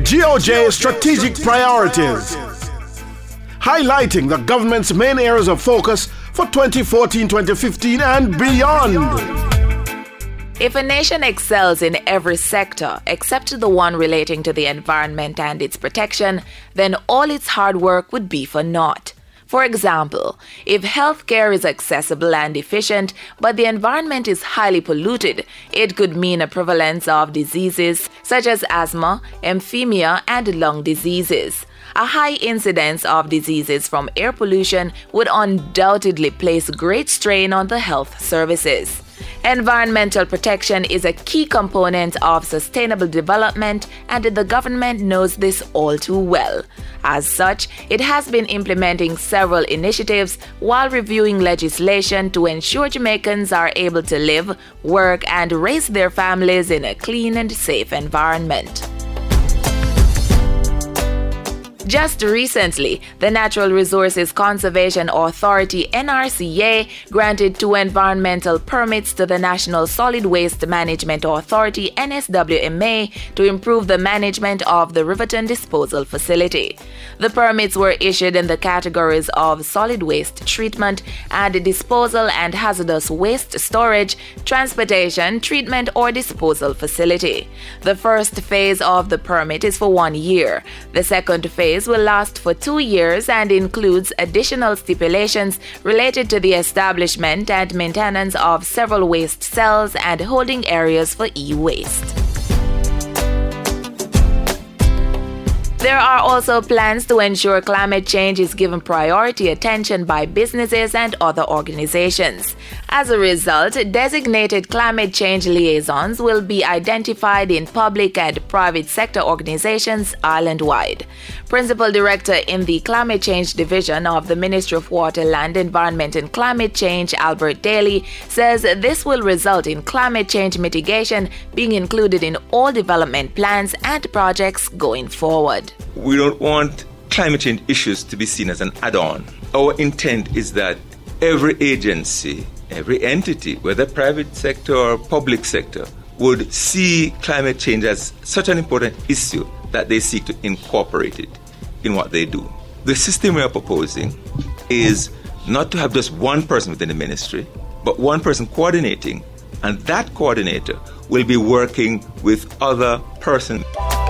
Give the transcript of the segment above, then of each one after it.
GOJ Strategic Priorities, highlighting the government's main areas of focus for 2014-2015 and beyond. If a nation excels in every sector except the one relating to the environment and its protection, then all its hard work would be for naught. For example, if healthcare is accessible and efficient, but the environment is highly polluted, it could mean a prevalence of diseases such as asthma, emphysema, and lung diseases. A high incidence of diseases from air pollution would undoubtedly place great strain on the health services. Environmental protection is a key component of sustainable development, and the government knows this all too well. As such, it has been implementing several initiatives while reviewing legislation to ensure Jamaicans are able to live, work, and raise their families in a clean and safe environment. Just recently, the Natural Resources Conservation Authority (NRCA) granted 2 environmental permits to the National Solid Waste Management Authority (NSWMA) to improve the management of the Riverton Disposal Facility. The permits were issued in the categories of solid waste treatment and disposal and hazardous waste storage, transportation, treatment, or disposal facility. The first phase of the permit is for 1 year. The second phase will last for 2 years and includes additional stipulations related to the establishment and maintenance of several waste cells and holding areas for e-waste. There are also plans to ensure climate change is given priority attention by businesses and other organizations. As a result, designated climate change liaisons will be identified in public and private sector organizations island-wide. Principal Director in the Climate Change Division of the Ministry of Water, Land, Environment and Climate Change, Albert Daly, says this will result in climate change mitigation being included in all development plans and projects going forward. We don't want climate change issues to be seen as an add-on. Our intent is that every agency, every entity, whether private sector or public sector, would see climate change as such an important issue that they seek to incorporate it in what they do. The system we are proposing is not to have just one person within the ministry, but one person coordinating, and that coordinator will be working with other persons.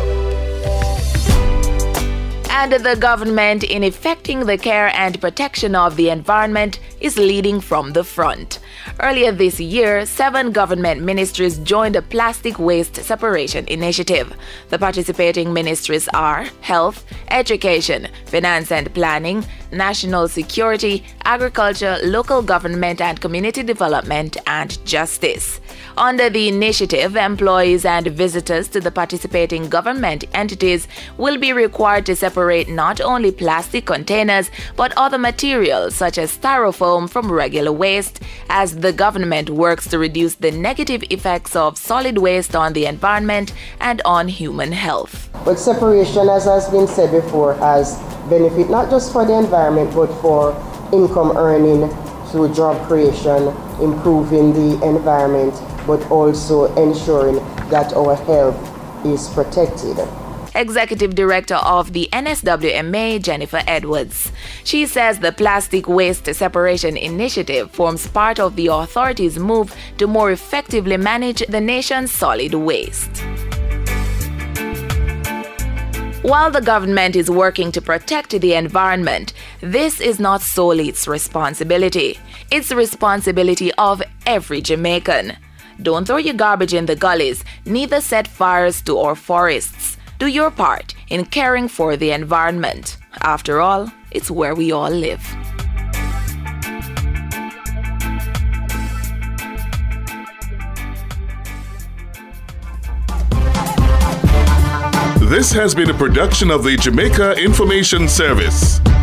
And the government, in effecting the care and protection of the environment, is leading from the front. Earlier this year, 7 government ministries joined a plastic waste separation initiative. The participating ministries are Health, Education, Finance and Planning, National Security, Agriculture, Local Government and Community Development, and Justice. Under the initiative, employees and visitors to the participating government entities will be required to separate not only plastic containers but other materials such as styrofoam from regular waste, as the government works to reduce the negative effects of solid waste on the environment and on human health. But separation, as has been said before, has benefit not just for the environment but for income earning through job creation, improving the environment, but also ensuring that our health is protected. Executive Director of the NSWMA, Jennifer Edwards. She says the Plastic Waste Separation Initiative forms part of the authority's move to more effectively manage the nation's solid waste. While the government is working to protect the environment, this is not solely its responsibility. It's the responsibility of every Jamaican. Don't throw your garbage in the gullies, neither set fires to our forests. Do your part in caring for the environment. After all, it's where we all live. This has been a production of the Jamaica Information Service.